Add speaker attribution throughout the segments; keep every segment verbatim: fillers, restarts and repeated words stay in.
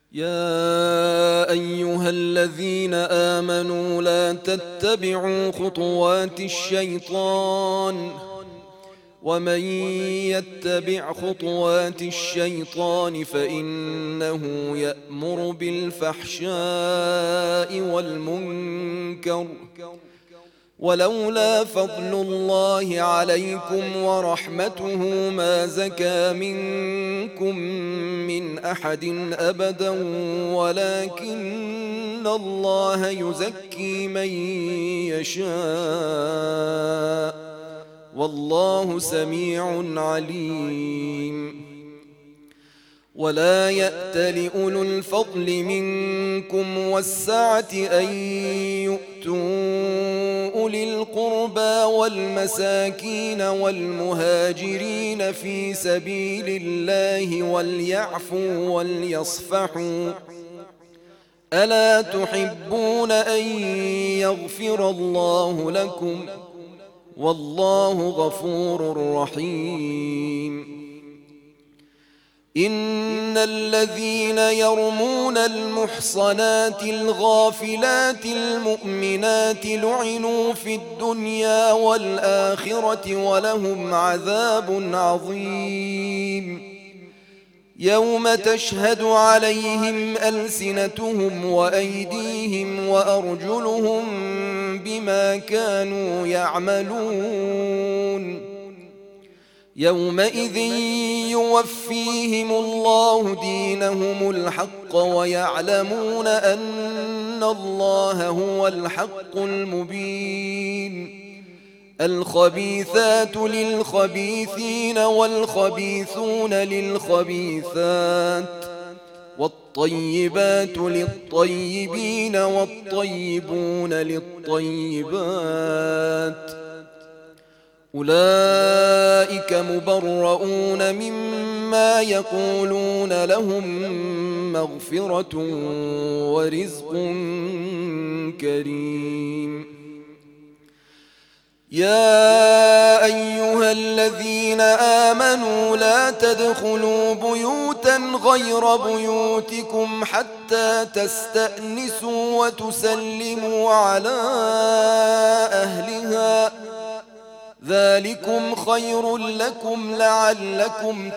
Speaker 1: يا أيها الذين آمنوا لا تتبعوا خطوات الشيطان ومن يتبع خطوات الشيطان فإنه يأمر بالفحشاء والمنكر ولولا فضل الله عليكم ورحمته ما زكى منكم من أحد أبدا ولكن الله يزكي من يشاء والله سميع عليم. ولا يأت لأولو الفضل منكم والسعة أن يؤتوا أولي القربى والمساكين والمهاجرين في سبيل الله وليعفوا وليصفحوا ألا تحبون أن يغفر الله لكم والله غفور رحيم. إن الذين يرمون المحصنات الغافلات المؤمنات لعنوا في الدنيا والآخرة ولهم عذاب عظيم. يوم تشهد عليهم ألسنتهم وأيديهم وأرجلهم بما كانوا يعملون. يومئذ يوفيهم الله دينهم الحق ويعلمون أن الله هو الحق المبين. الخبيثات للخبيثين والخبيثون للخبيثات والطيبات للطيبين والطيبون للطيبات أولئك مبرؤون مما يقولون لهم مغفرة ورزق كريم. يا أيها الذين آمنوا لا تدخلوا بيوتا غير بيوتكم حتى تستأنسوا وتسلموا على أهلها ذلكم خير لكم لعلكم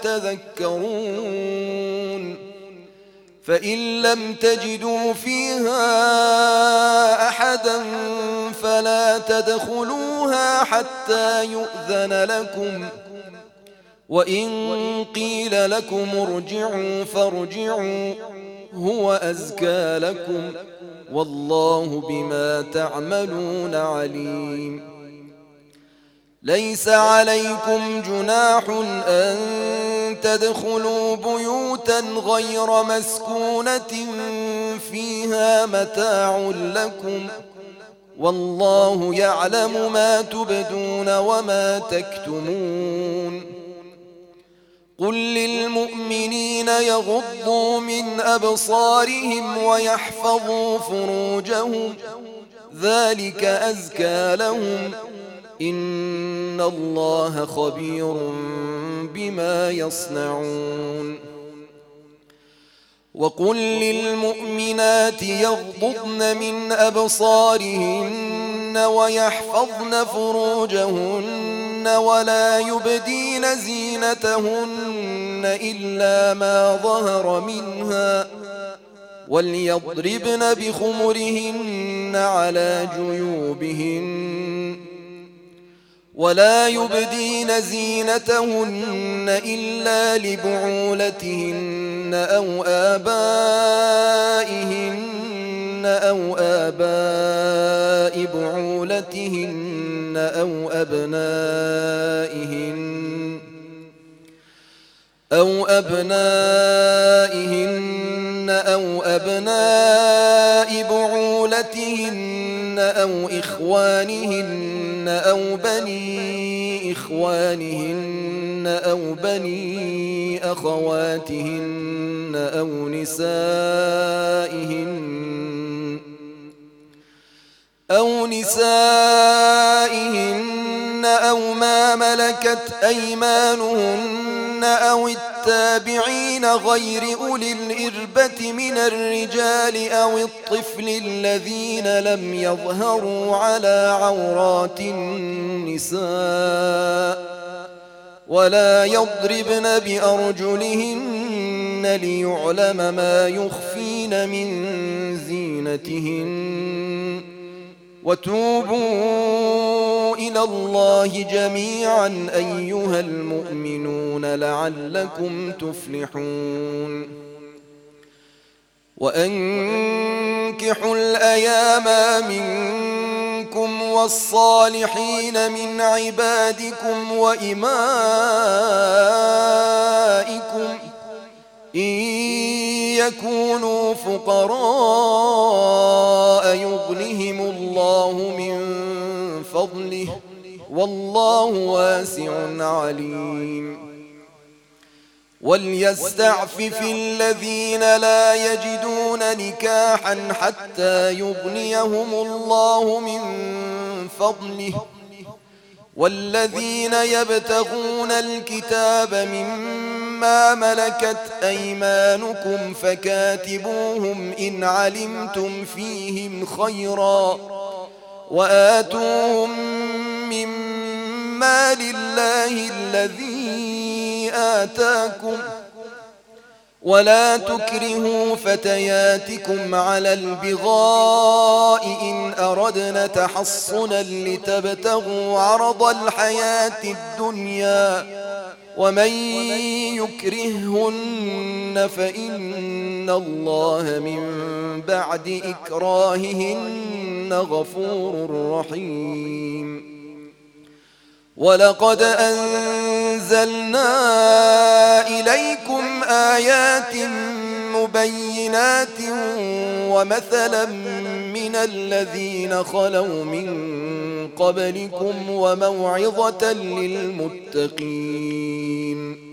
Speaker 1: تذكرون. فإن لم تجدوا فيها أحدا فلا تدخلوها حتى يؤذن لكم وإن قيل لكم ارجعوا فارجعوا هو أزكى لكم والله بما تعملون عليم. ليس عليكم جناح أن تدخلوا بيوتا غير مسكونة فيها متاع لكم والله يعلم ما تبدون وما تكتمون. قل للمؤمنين يغضوا من أبصارهم ويحفظوا فروجهم ذلك أزكى لهم إن الله خبير بما يصنعون. وقل للمؤمنات يغضضن من أبصارهن ويحفظن فروجهن ولا يبدين زينتهن إلا ما ظهر منها وليضربن بخمرهن على جيوبهن ولا يبدين زينتهن إلا لبعولتهن أو آبائهن أو آباء بعولتهن أو أبنائهن أو أبنائهن أو أبناء بعولتهن أو إخوانهن أو بني إخوانهن أو بني أخواتهن أو نسائهن أو نسائهن أو ما ملكت أيمانهن أو التابعين غير أولي الإربة من الرجال أو الطفل الذين لم يظهروا على عورات النساء ولا يضربن بأرجلهن ليعلم ما يخفين من زينتهن وتوبوا إلى الله جميعا أيها المؤمنون لعلكم تفلحون وأنكحوا الأيام منكم والصالحين من عبادكم وإمائكم إن يكونوا فقراء يغنهم الله من فضله والله واسع عليم وليستعفف الذين لا يجدون نكاحا حتى يغنيهم الله من فضله والذين يبتغون الكتاب مما ملكت أيمانكم فكاتبوهم إن علمتم فيهم خيرا وآتوهم مما لله الذي آتاكم ولا تكرهوا فتياتكم على البغاء إن أردنا تحصنا لتبتغوا عرض الحياة الدنيا ومن يكرههن فإن الله من بعد إكراههن غفور رحيم ولقد أنزلنا إليكم آيات مبينات ومثلا من الذين خلوا من قبلكم وموعظة للمتقين